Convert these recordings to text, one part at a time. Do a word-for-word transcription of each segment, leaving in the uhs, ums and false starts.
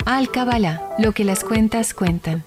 Alcabala, lo que las cuentas cuentan.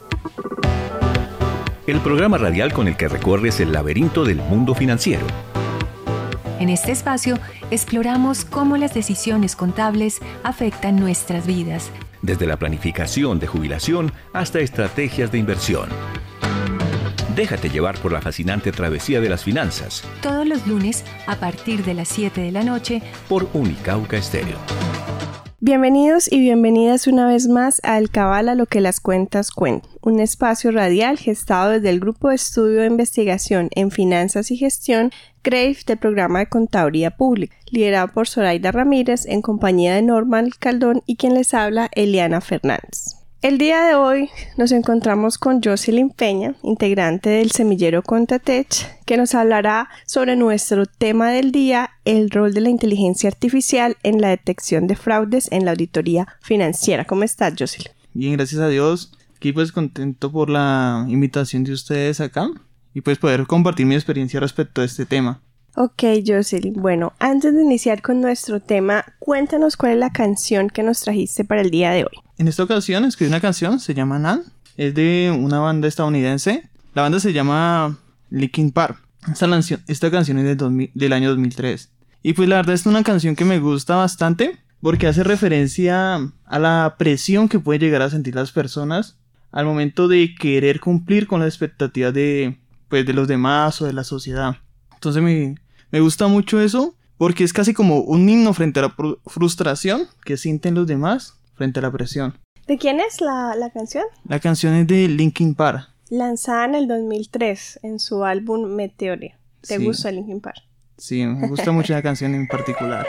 El programa radial con el que recorres el laberinto del mundo financiero. En este espacio exploramos cómo las decisiones contables afectan nuestras vidas. Desde la planificación de jubilación hasta estrategias de inversión. Déjate llevar por la fascinante travesía de las finanzas. Todos los lunes a partir de las siete de la noche por Unicauca Estéreo. Bienvenidos y bienvenidas una vez más a Alcabala, lo que las cuentas cuentan, un espacio radial gestado desde el Grupo de Estudio de Investigación en Finanzas y Gestión, C R E I F, del Programa de Contaduría Pública, liderado por Zoraida Ramírez en compañía de Norman Caldón y quien les habla, Eliana Fernández. El día de hoy nos encontramos con Jocelyn Peña, integrante del semillero Contatech, que nos hablará sobre nuestro tema del día, el rol de la inteligencia artificial en la detección de fraudes en la auditoría financiera. ¿Cómo estás, Jocelyn? Bien, gracias a Dios. Aquí pues contento por la invitación de ustedes acá y pues poder compartir mi experiencia respecto a este tema. Ok, Jocelyn. Bueno, antes de iniciar con nuestro tema, cuéntanos cuál es la canción que nos trajiste para el día de hoy. En esta ocasión escribí una canción, se llama Nan, es de una banda estadounidense. La banda se llama Linkin Park. Esta canción, esta canción es del, dos mil, del año dos mil tres. Y pues la verdad es una canción que me gusta bastante porque hace referencia a la presión que pueden llegar a sentir las personas al momento de querer cumplir con las expectativas de, pues, de los demás o de la sociedad. Entonces me, me gusta mucho eso porque es casi como un himno frente a la frustración que sienten los demás frente a la presión. ¿De quién es la, la canción? La canción es de Linkin Park. Lanzada en el dos mil tres en su álbum Meteora. ¿Te sí. gusta Linkin Park? Sí, me gusta mucho la canción en particular.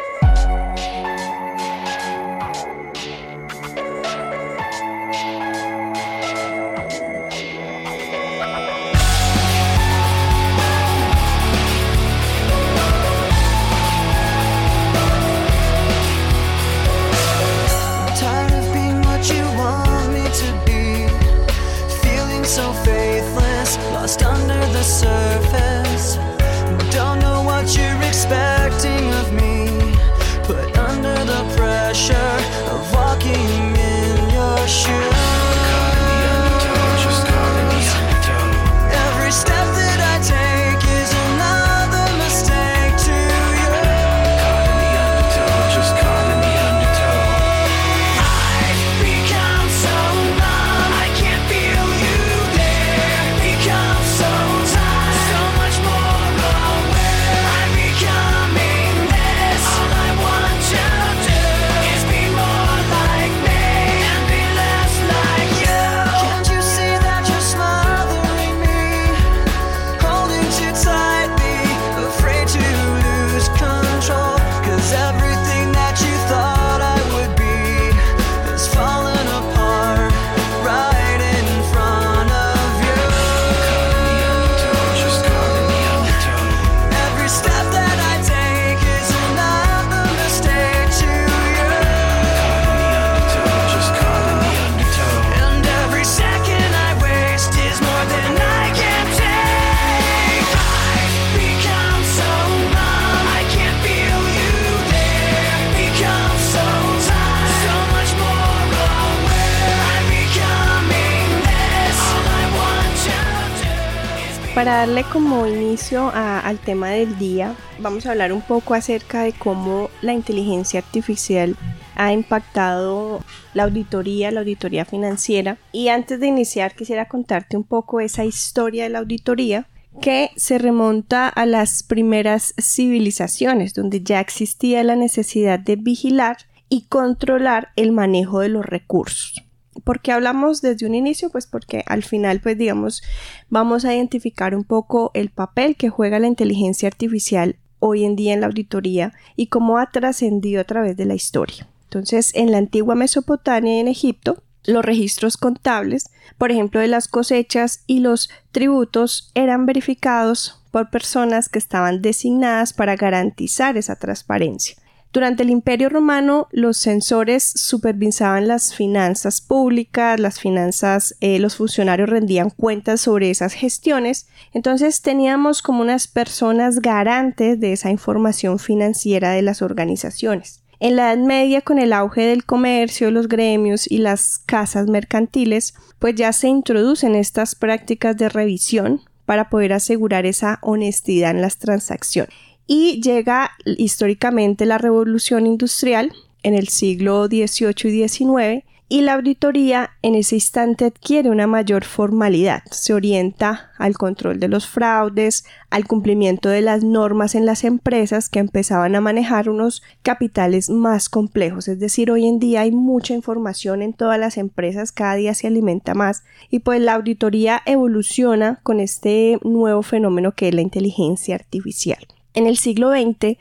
Para darle como inicio a, al tema del día, vamos a hablar un poco acerca de cómo la inteligencia artificial ha impactado la auditoría, la auditoría financiera. Y antes de iniciar, quisiera contarte un poco esa historia de la auditoría que se remonta a las primeras civilizaciones, donde ya existía la necesidad de vigilar y controlar el manejo de los recursos. ¿Por qué hablamos desde un inicio? Pues porque al final, pues digamos, vamos a identificar un poco el papel que juega la inteligencia artificial hoy en día en la auditoría y cómo ha trascendido a través de la historia. Entonces, en la antigua Mesopotamia y en Egipto, los registros contables, por ejemplo, de las cosechas y los tributos, eran verificados por personas que estaban designadas para garantizar esa transparencia. Durante el Imperio Romano, los censores supervisaban las finanzas públicas, las finanzas, eh, los funcionarios rendían cuentas sobre esas gestiones. Entonces teníamos como unas personas garantes de esa información financiera de las organizaciones. En la Edad Media, con el auge del comercio, los gremios y las casas mercantiles, pues ya se introducen estas prácticas de revisión para poder asegurar esa honestidad en las transacciones. Y llega históricamente la Revolución Industrial en el siglo dieciocho y diecinueve, y la auditoría en ese instante adquiere una mayor formalidad. Se orienta al control de los fraudes, al cumplimiento de las normas en las empresas que empezaban a manejar unos capitales más complejos. Es decir, hoy en día hay mucha información en todas las empresas, cada día se alimenta más, y pues la auditoría evoluciona con este nuevo fenómeno que es la inteligencia artificial. En el siglo veinte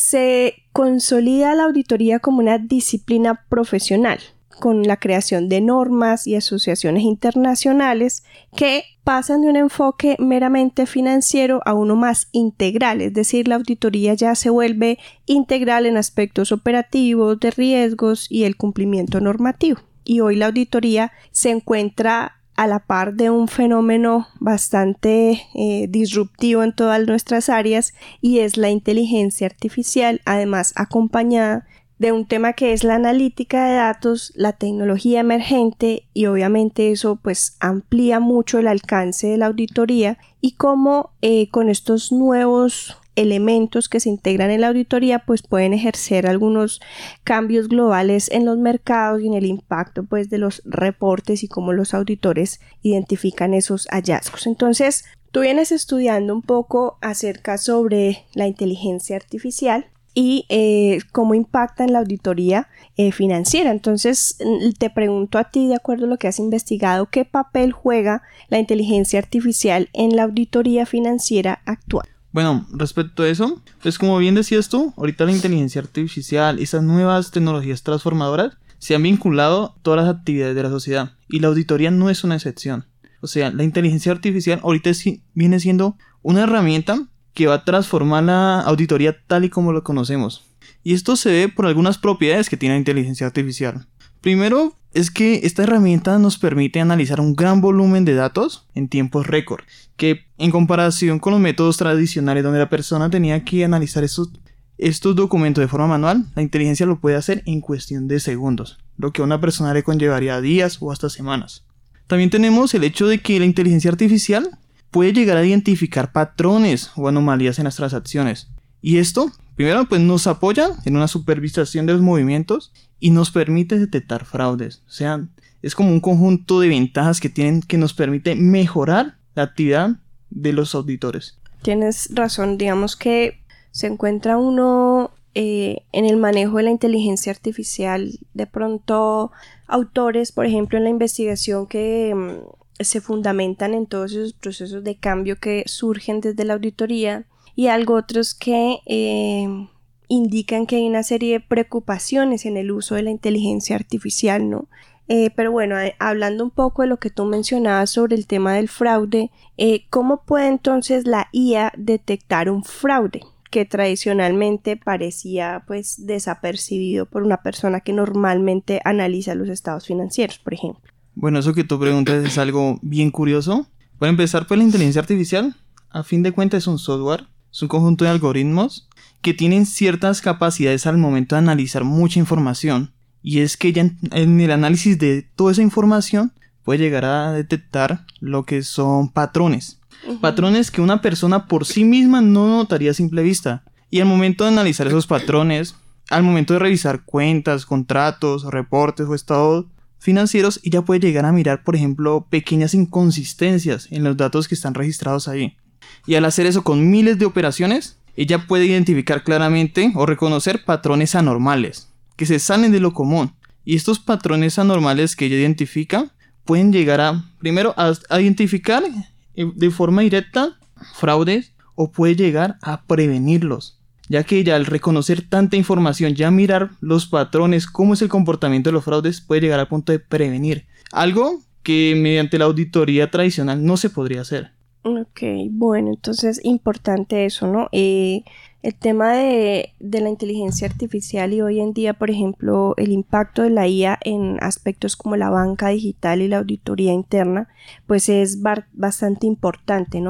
se consolida la auditoría como una disciplina profesional, con la creación de normas y asociaciones internacionales que pasan de un enfoque meramente financiero a uno más integral, es decir, la auditoría ya se vuelve integral en aspectos operativos, de riesgos y el cumplimiento normativo. Y hoy la auditoría se encuentra a la par de un fenómeno bastante eh, disruptivo en todas nuestras áreas, y es la inteligencia artificial, además acompañada de un tema que es la analítica de datos, la tecnología emergente, y obviamente eso pues amplía mucho el alcance de la auditoría, y cómo eh, con estos nuevos elementos que se integran en la auditoría pues pueden ejercer algunos cambios globales en los mercados y en el impacto pues de los reportes y cómo los auditores identifican esos hallazgos. Entonces, tú vienes estudiando un poco acerca sobre la inteligencia artificial y eh, cómo impacta en la auditoría eh, financiera. Entonces, te pregunto a ti, de acuerdo a lo que has investigado, ¿qué papel juega la inteligencia artificial en la auditoría financiera actual? Bueno, respecto a eso, pues como bien decías tú, ahorita la inteligencia artificial, esas nuevas tecnologías transformadoras, se han vinculado a todas las actividades de la sociedad, y la auditoría no es una excepción. O sea, la inteligencia artificial ahorita es, viene siendo una herramienta que va a transformar la auditoría tal y como lo conocemos. Y esto se ve por algunas propiedades que tiene la inteligencia artificial. Primero, es que esta herramienta nos permite analizar un gran volumen de datos en tiempos récord, que en comparación con los métodos tradicionales donde la persona tenía que analizar estos, estos documentos de forma manual, la inteligencia lo puede hacer en cuestión de segundos, lo que a una persona le conllevaría días o hasta semanas. También tenemos el hecho de que la inteligencia artificial puede llegar a identificar patrones o anomalías en las transacciones. Y esto, primero, pues nos apoya en una supervisación de los movimientos y nos permite detectar fraudes. O sea, es como un conjunto de ventajas que tienen que nos permite mejorar la actividad de los auditores. Tienes razón, digamos que se encuentra uno eh, en el manejo de la inteligencia artificial, de pronto autores, por ejemplo, en la investigación que um, se fundamentan en todos esos procesos de cambio que surgen desde la auditoría, y algo otros que eh, indican que hay una serie de preocupaciones en el uso de la inteligencia artificial, ¿no? Eh, pero bueno, eh, hablando un poco de lo que tú mencionabas sobre el tema del fraude, eh, ¿cómo puede entonces la I A detectar un fraude que tradicionalmente parecía pues desapercibido por una persona que normalmente analiza los estados financieros, por ejemplo? Bueno, eso que tú preguntas es algo bien curioso. Para empezar, pues la inteligencia artificial, a fin de cuentas, es un software, es un conjunto de algoritmos que tienen ciertas capacidades al momento de analizar mucha información. Y es que ya en, en el análisis de toda esa información puede llegar a detectar lo que son patrones. Uh-huh. Patrones que una persona por sí misma no notaría a simple vista. Y al momento de analizar esos patrones, al momento de revisar cuentas, contratos, reportes o estados financieros, ella puede llegar a mirar, por ejemplo, pequeñas inconsistencias en los datos que están registrados ahí. Y al hacer eso con miles de operaciones, ella puede identificar claramente o reconocer patrones anormales que se salen de lo común. Y estos patrones anormales que ella identifica pueden llegar a, primero, a, a identificar de forma directa fraudes, o puede llegar a prevenirlos, ya que ella, al reconocer tanta información, ya mirar los patrones, cómo es el comportamiento de los fraudes, puede llegar al punto de prevenir, algo que mediante la auditoría tradicional no se podría hacer. Ok, bueno, entonces importante eso, ¿no? Eh, el tema de, de la inteligencia artificial y hoy en día, por ejemplo, el impacto de la I A en aspectos como la banca digital y la auditoría interna, pues es bar- bastante importante, ¿no?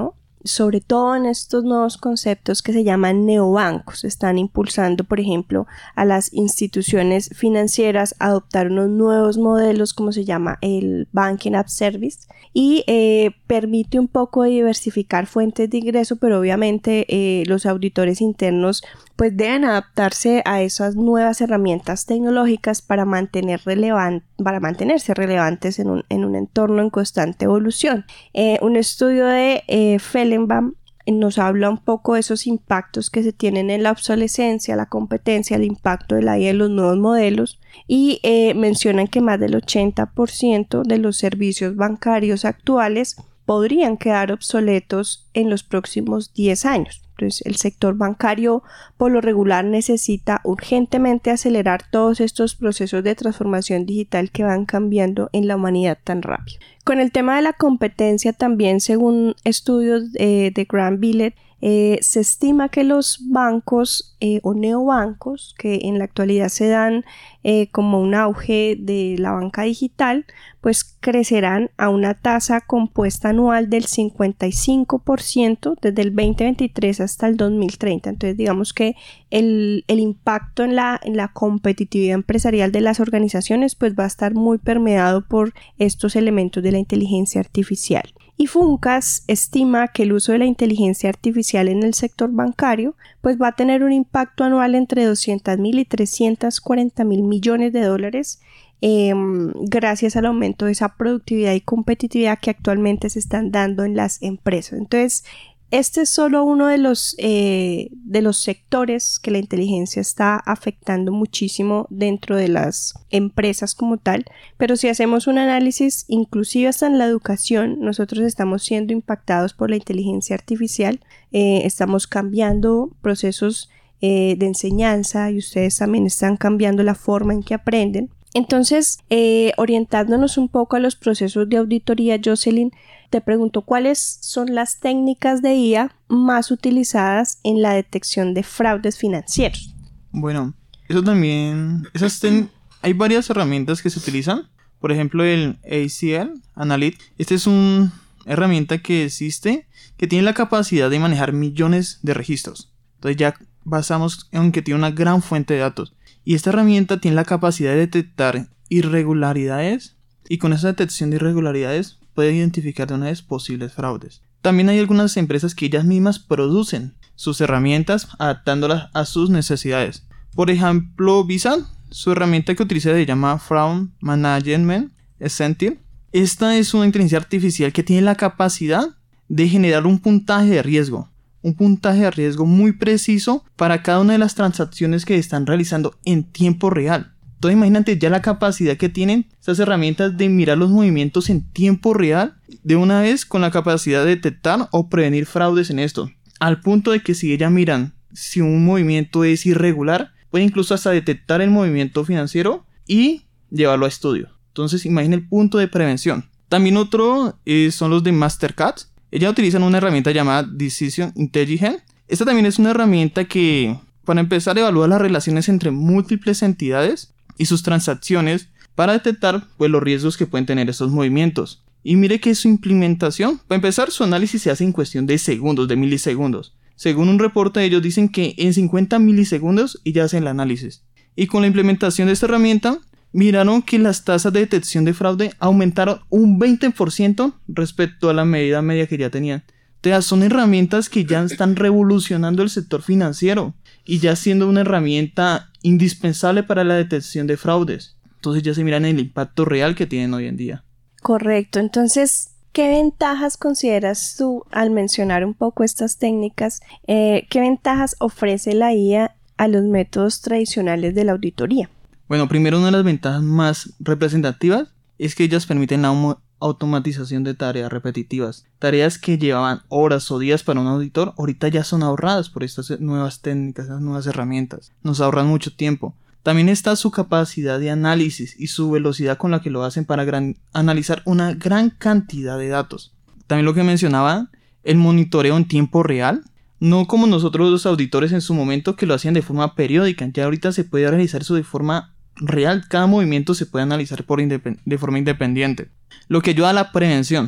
sobre todo en estos nuevos conceptos que se llaman neobancos. Están impulsando, por ejemplo, a las instituciones financieras a adoptar unos nuevos modelos, como se llama el Banking as a Service, y eh, permite un poco diversificar fuentes de ingreso, pero obviamente eh, los auditores internos pues deben adaptarse a esas nuevas herramientas tecnológicas para mantener relevan- para mantenerse relevantes en un, en un entorno en constante evolución. Eh, un estudio de eh, Fellenbaum nos habla un poco de esos impactos que se tienen en la obsolescencia, la competencia, el impacto de la I A en los nuevos modelos, y eh, mencionan que más del ochenta por ciento de los servicios bancarios actuales podrían quedar obsoletos en los próximos diez años. Entonces, el sector bancario por lo regular necesita urgentemente acelerar todos estos procesos de transformación digital que van cambiando en la humanidad tan rápido. Con el tema de la competencia también, según estudios eh, de Grant Billett, eh, se estima que los bancos eh, o neobancos, que en la actualidad se dan eh, como un auge de la banca digital, pues crecerán a una tasa compuesta anual del cincuenta y cinco por ciento desde el veinte veintitrés hasta el dos mil treinta. Entonces digamos que el, el impacto en la, en la competitividad empresarial de las organizaciones pues va a estar muy permeado por estos elementos de la inteligencia artificial. Y Funcas estima que el uso de la inteligencia artificial en el sector bancario pues va a tener un impacto anual entre doscientos mil y trescientos cuarenta mil millones de dólares eh, gracias al aumento de esa productividad y competitividad que actualmente se están dando en las empresas. Entonces, este es solo uno de los, eh, de los sectores que la inteligencia está afectando muchísimo dentro de las empresas como tal, pero si hacemos un análisis inclusive hasta en la educación, nosotros estamos siendo impactados por la inteligencia artificial, eh, estamos cambiando procesos eh, de enseñanza y ustedes también están cambiando la forma en que aprenden. Entonces, eh, orientándonos un poco a los procesos de auditoría, Jocelyn, te pregunto, ¿cuáles son las técnicas de I A más utilizadas en la detección de fraudes financieros? Bueno, eso también, esas ten- hay varias herramientas que se utilizan. Por ejemplo, el A C L Analytics. Esta es una herramienta que existe que tiene la capacidad de manejar millones de registros. Entonces ya basamos en que tiene una gran fuente de datos. Y esta herramienta tiene la capacidad de detectar irregularidades y con esa detección de irregularidades puede identificar de una vez posibles fraudes. También hay algunas empresas que ellas mismas producen sus herramientas adaptándolas a sus necesidades. Por ejemplo, Visa, su herramienta que utiliza se llama Fraud Management Essential. Esta es una inteligencia artificial que tiene la capacidad de generar un puntaje de riesgo. Un puntaje de riesgo muy preciso para cada una de las transacciones que están realizando en tiempo real. Entonces imagínate ya la capacidad que tienen estas herramientas de mirar los movimientos en tiempo real de una vez con la capacidad de detectar o prevenir fraudes en esto. Al punto de que si ellas miran si un movimiento es irregular, puede incluso hasta detectar el movimiento financiero y llevarlo a estudio. Entonces imagina el punto de prevención. También otro eh, son los de Mastercard. Ellas utilizan una herramienta llamada Decision Intelligence. Esta también es una herramienta que, para empezar, evalúa las relaciones entre múltiples entidades y sus transacciones para detectar pues, los riesgos que pueden tener estos movimientos. Y mire que su implementación, para empezar, su análisis se hace en cuestión de segundos, de milisegundos. Según un reporte, ellos dicen que en cincuenta milisegundos y ya hacen el análisis. Y con la implementación de esta herramienta, miraron que las tasas de detección de fraude aumentaron un veinte por ciento respecto a la medida media que ya tenían. Entonces, son herramientas que ya están revolucionando el sector financiero y ya siendo una herramienta indispensable para la detección de fraudes. Entonces ya se miran el impacto real que tienen hoy en día. Correcto. Entonces, ¿qué ventajas consideras tú al mencionar un poco estas técnicas? Eh, ¿Qué ventajas ofrece la I A a los métodos tradicionales de la auditoría? Bueno, primero, una de las ventajas más representativas es que ellas permiten la homo- automatización de tareas repetitivas. Tareas que llevaban horas o días para un auditor, ahorita ya son ahorradas por estas nuevas técnicas, estas nuevas herramientas. Nos ahorran mucho tiempo. También está su capacidad de análisis y su velocidad con la que lo hacen para gran- analizar una gran cantidad de datos. También lo que mencionaba, el monitoreo en tiempo real. No como nosotros los auditores en su momento que lo hacían de forma periódica. Ya ahorita se puede realizar eso de forma real. Cada movimiento se puede analizar por independ- de forma independiente. Lo que ayuda a la prevención.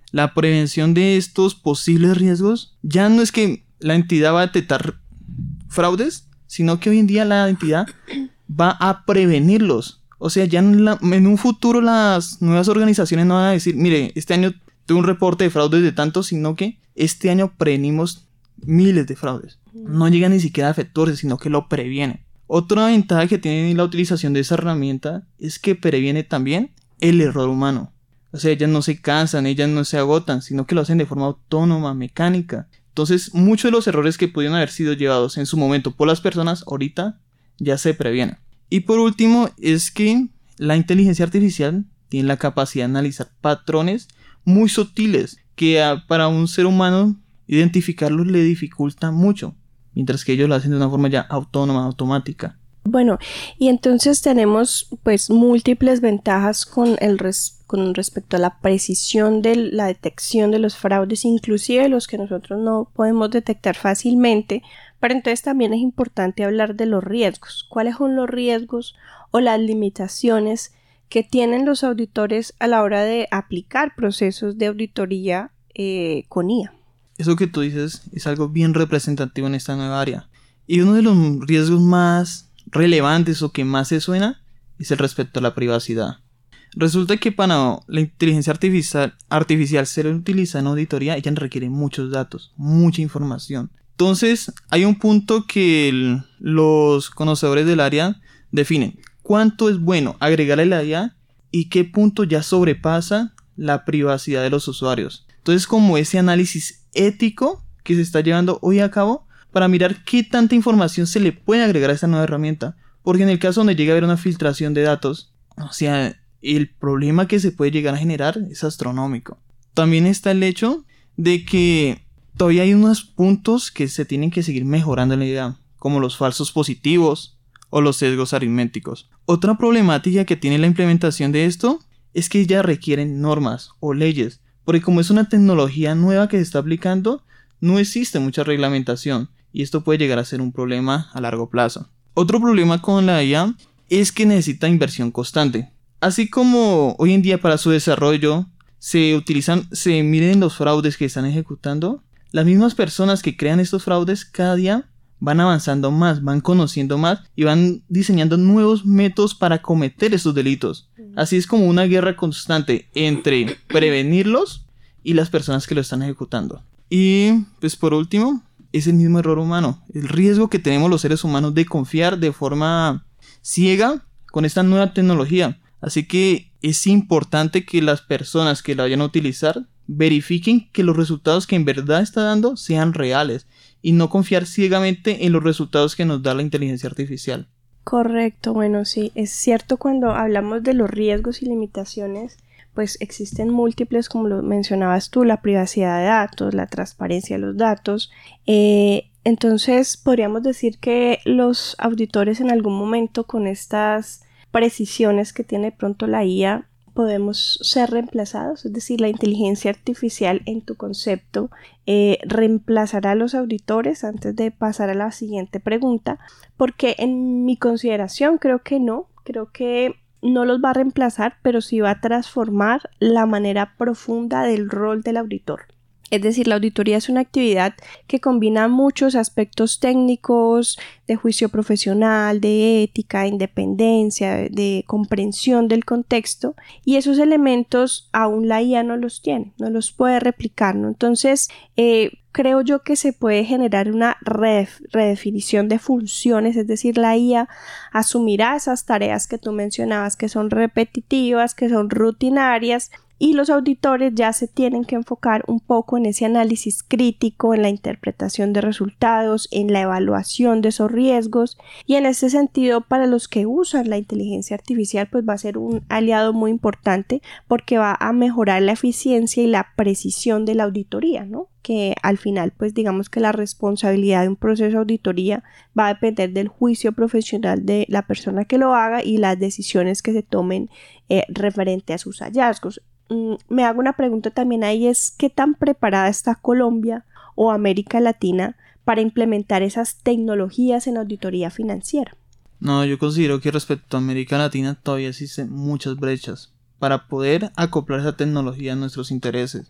la prevención de estos posibles riesgos ya no es que la entidad va a detectar fraudes, sino que hoy en día la entidad va a prevenirlos. O sea, ya en, la, en un futuro las nuevas organizaciones no van a decir, mire, este año tuve un reporte de fraudes de tanto, sino que este año prevenimos miles de fraudes. No llega ni siquiera a efectuarse, sino que lo previene. Otra ventaja que tiene la utilización de esa herramienta es que previene también el error humano. O sea, ellas no se cansan, ellas no se agotan, sino que lo hacen de forma autónoma, mecánica. Entonces, muchos de los errores que pudieron haber sido llevados en su momento por las personas, ahorita ya se previenen. Y por último, es que la inteligencia artificial tiene la capacidad de analizar patrones muy sutiles que a, para un ser humano identificarlos le dificulta mucho, mientras que ellos lo hacen de una forma ya autónoma, automática. Bueno, y entonces tenemos pues múltiples ventajas con, el res, con respecto a la precisión de la detección de los fraudes, inclusive los que nosotros no podemos detectar fácilmente, pero entonces también es importante hablar de los riesgos. ¿Cuáles son los riesgos o las limitaciones que tienen los auditores a la hora de aplicar procesos de auditoría eh, con I A? Eso que tú dices es algo bien representativo en esta nueva área. Y uno de los riesgos más relevantes o que más se suena es el respecto a la privacidad. Resulta que para la inteligencia artificial, artificial ser utilizada en auditoría, ella requiere muchos datos, mucha información. Entonces hay un punto que el, los conocedores del área definen cuánto es bueno agregarle a la I A y qué punto ya sobrepasa la privacidad de los usuarios. Entonces, como ese análisis ético que se está llevando hoy a cabo para mirar qué tanta información se le puede agregar a esta nueva herramienta, porque en el caso donde llegue a haber una filtración de datos, o sea, el problema que se puede llegar a generar es astronómico. También está el hecho de que todavía hay unos puntos que se tienen que seguir mejorando en la idea, como los falsos positivos o los sesgos aritméticos. Otra problemática que tiene la implementación de esto es que ya requieren normas o leyes, porque como es una tecnología nueva que se está aplicando, no existe mucha reglamentación y esto puede llegar a ser un problema a largo plazo. Otro problema con la I A es que necesita inversión constante. Así como hoy en día para su desarrollo se utilizan, se miden los fraudes que están ejecutando, las mismas personas que crean estos fraudes cada día van avanzando más, van conociendo más y van diseñando nuevos métodos para cometer estos delitos. Así es como una guerra constante entre prevenirlos y las personas que lo están ejecutando. Y pues por último, es el mismo error humano, el riesgo que tenemos los seres humanos de confiar de forma ciega con esta nueva tecnología. Así que es importante que las personas que la vayan a utilizar verifiquen que los resultados que en verdad está dando sean reales y no confiar ciegamente en los resultados que nos da la inteligencia artificial. Correcto, bueno, sí, es cierto, cuando hablamos de los riesgos y limitaciones, pues existen múltiples, como lo mencionabas tú, la privacidad de datos, la transparencia de los datos. Eh, entonces, podríamos decir que los auditores en algún momento con estas precisiones que tiene pronto la I A, podemos ser reemplazados, es decir, la inteligencia artificial en tu concepto eh, reemplazará a los auditores. Antes de pasar a la siguiente pregunta, porque en mi consideración creo que no, creo que no los va a reemplazar, pero sí va a transformar la manera profunda del rol del auditor. Es decir, la auditoría es una actividad que combina muchos aspectos técnicos, de juicio profesional, de ética, de independencia, de, de comprensión del contexto, y esos elementos aún la I A no los tiene, no los puede replicar, ¿no? Entonces, eh, creo yo que se puede generar una redef- redefinición de funciones, es decir, la I A asumirá esas tareas que tú mencionabas, que son repetitivas, que son rutinarias, y los auditores ya se tienen que enfocar un poco en ese análisis crítico, en la interpretación de resultados, en la evaluación de esos riesgos, y en ese sentido para los que usan la inteligencia artificial pues va a ser un aliado muy importante porque va a mejorar la eficiencia y la precisión de la auditoría, ¿no? Que al final pues digamos que la responsabilidad de un proceso de auditoría va a depender del juicio profesional de la persona que lo haga y las decisiones que se tomen eh, referente a sus hallazgos. Mm, me hago una pregunta también ahí, es ¿qué tan preparada está Colombia o América Latina para implementar esas tecnologías en auditoría financiera? No, yo considero que respecto a América Latina todavía existen muchas brechas para poder acoplar esa tecnología a nuestros intereses.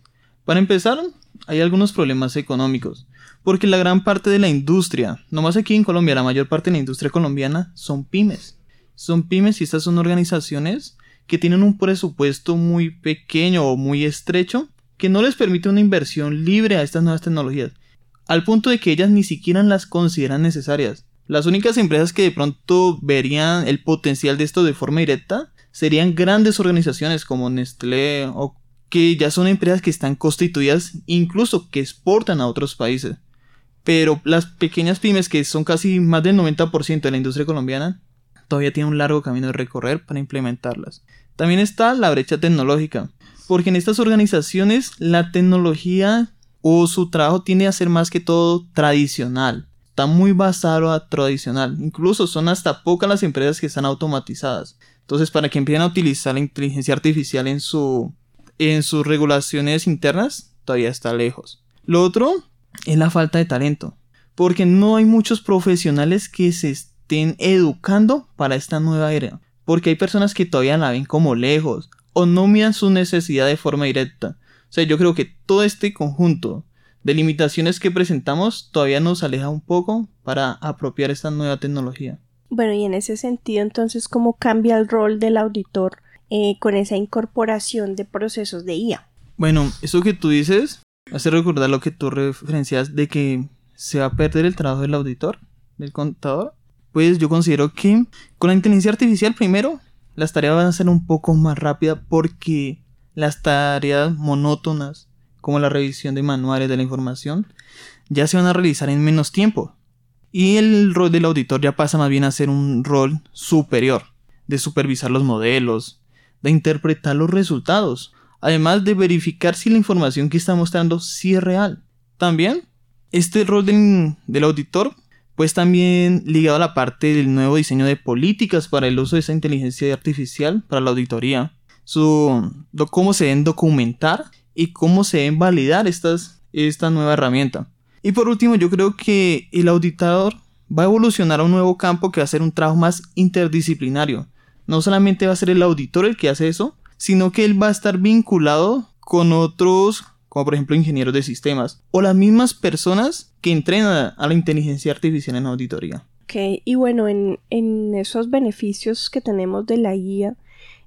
Para empezar, hay algunos problemas económicos, porque la gran parte de la industria, nomás aquí en Colombia, la mayor parte de la industria colombiana son pymes. Son pymes y estas son organizaciones que tienen un presupuesto muy pequeño o muy estrecho que no les permite una inversión libre a estas nuevas tecnologías, al punto de que ellas ni siquiera las consideran necesarias. Las únicas empresas que de pronto verían el potencial de esto de forma directa serían grandes organizaciones como Nestlé, o que ya son empresas que están constituidas, incluso que exportan a otros países. Pero las pequeñas pymes, que son casi más del noventa por ciento de la industria colombiana, todavía tienen un largo camino de recorrer para implementarlas. También está la brecha tecnológica, porque en estas organizaciones la tecnología o su trabajo tiende a ser más que todo tradicional. Está muy basado a tradicional. Incluso son hasta pocas las empresas que están automatizadas. Entonces, para que empiecen a utilizar la inteligencia artificial en, su, en sus regulaciones internas, todavía está lejos. Lo otro es la falta de talento, porque no hay muchos profesionales que se estén educando para esta nueva era. Porque hay personas que todavía la ven como lejos o no miran su necesidad de forma directa. O sea, yo creo que todo este conjunto de limitaciones que presentamos todavía nos aleja un poco para apropiar esta nueva tecnología. Bueno, y en ese sentido, entonces, ¿cómo cambia el rol del auditor eh, con esa incorporación de procesos de I A? Bueno, eso que tú dices hace recordar lo que tú referencias de que se va a perder el trabajo del auditor, del contador. Pues yo considero que con la inteligencia artificial, primero, las tareas van a ser un poco más rápidas porque las tareas monótonas, como la revisión de manuales de la información, ya se van a realizar en menos tiempo. Y el rol del auditor ya pasa más bien a ser un rol superior, de supervisar los modelos, de interpretar los resultados, además de verificar si la información que está mostrando sí es real. También, este rol del, del auditor, pues también ligado a la parte del nuevo diseño de políticas para el uso de esa inteligencia artificial para la auditoría, su, do, cómo se deben documentar y cómo se deben validar estas, esta nueva herramienta. Y por último, yo creo que el auditador va a evolucionar a un nuevo campo que va a ser un trabajo más interdisciplinario. No solamente va a ser el auditor el que hace eso, sino que él va a estar vinculado con otros, como por ejemplo ingenieros de sistemas, o las mismas personas que entrenan a la inteligencia artificial en auditoría. Ok, y bueno, en, en esos beneficios que tenemos de la I A,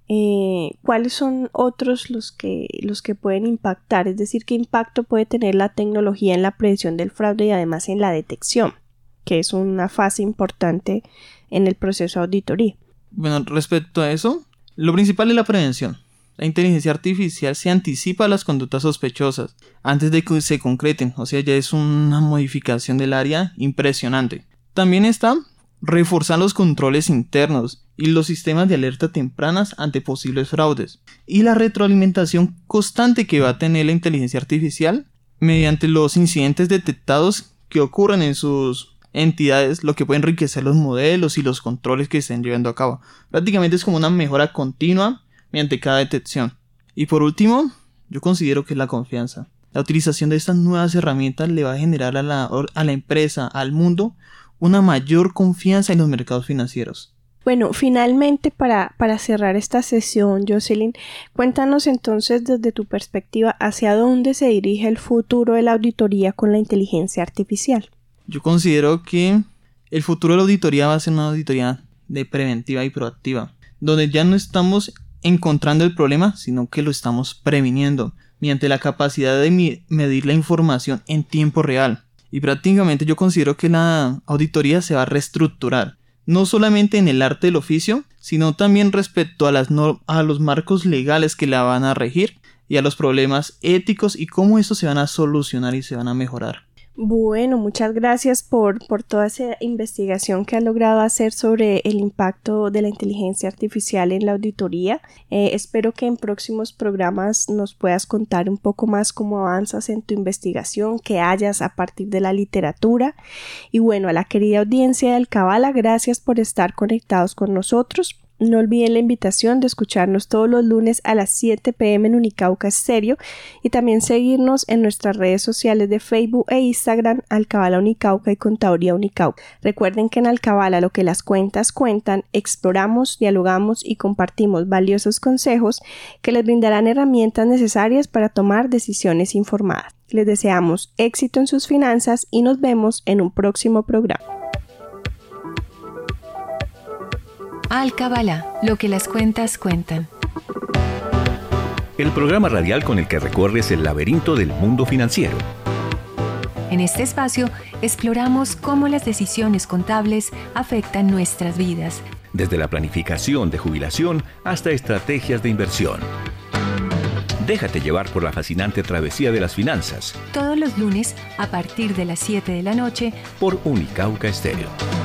eh, ¿cuáles son otros los que, los que pueden impactar? Es decir, ¿qué impacto puede tener la tecnología en la prevención del fraude y además en la detección, que es una fase importante en el proceso de auditoría? Bueno, respecto a eso, lo principal es la prevención. La inteligencia artificial se anticipa a las conductas sospechosas antes de que se concreten, o sea, ya es una modificación del área impresionante. También está reforzar los controles internos y los sistemas de alerta tempranas ante posibles fraudes, y la retroalimentación constante que va a tener la inteligencia artificial mediante los incidentes detectados que ocurren en sus entidades, lo que puede enriquecer los modelos y los controles que estén llevando a cabo. Prácticamente es como una mejora continua mediante cada detección. Y por último, yo considero que es la confianza. La utilización de estas nuevas herramientas le va a generar a la, a la empresa, al mundo, una mayor confianza en los mercados financieros. Bueno, finalmente para, para cerrar esta sesión, Jocelyn, cuéntanos entonces desde tu perspectiva hacia dónde se dirige el futuro de la auditoría con la inteligencia artificial. Yo considero que el futuro de la auditoría va a ser una auditoría de preventiva y proactiva, donde ya no estamos encontrando el problema, sino que lo estamos previniendo mediante la capacidad de mi- medir la información en tiempo real. Y prácticamente yo considero que la auditoría se va a reestructurar, no solamente en el arte del oficio, sino también respecto a, las no- a los marcos legales que la van a regir y a los problemas éticos y cómo estos se van a solucionar y se van a mejorar. Bueno, muchas gracias por, por toda esa investigación que has logrado hacer sobre el impacto de la inteligencia artificial en la auditoría. Eh, espero que en próximos programas nos puedas contar un poco más cómo avanzas en tu investigación, qué hallas a partir de la literatura. Y bueno, a la querida audiencia de Alcabala, gracias por estar conectados con nosotros. No olviden la invitación de escucharnos todos los lunes a las siete p m en Unicauca Estéreo y también seguirnos en nuestras redes sociales de Facebook e Instagram, Alcabala Unicauca y Contaduría Unicauca. Recuerden que en Alcabala lo que las cuentas cuentan, exploramos, dialogamos y compartimos valiosos consejos que les brindarán herramientas necesarias para tomar decisiones informadas. Les deseamos éxito en sus finanzas y nos vemos en un próximo programa. Alcabala, lo que las cuentas cuentan. El programa radial con el que recorres el laberinto del mundo financiero. En este espacio exploramos cómo las decisiones contables afectan nuestras vidas, Desde la planificación de jubilación hasta estrategias de inversión. Déjate llevar por la fascinante travesía de las finanzas todos los lunes a partir de las siete de la noche por Unicauca Estéreo.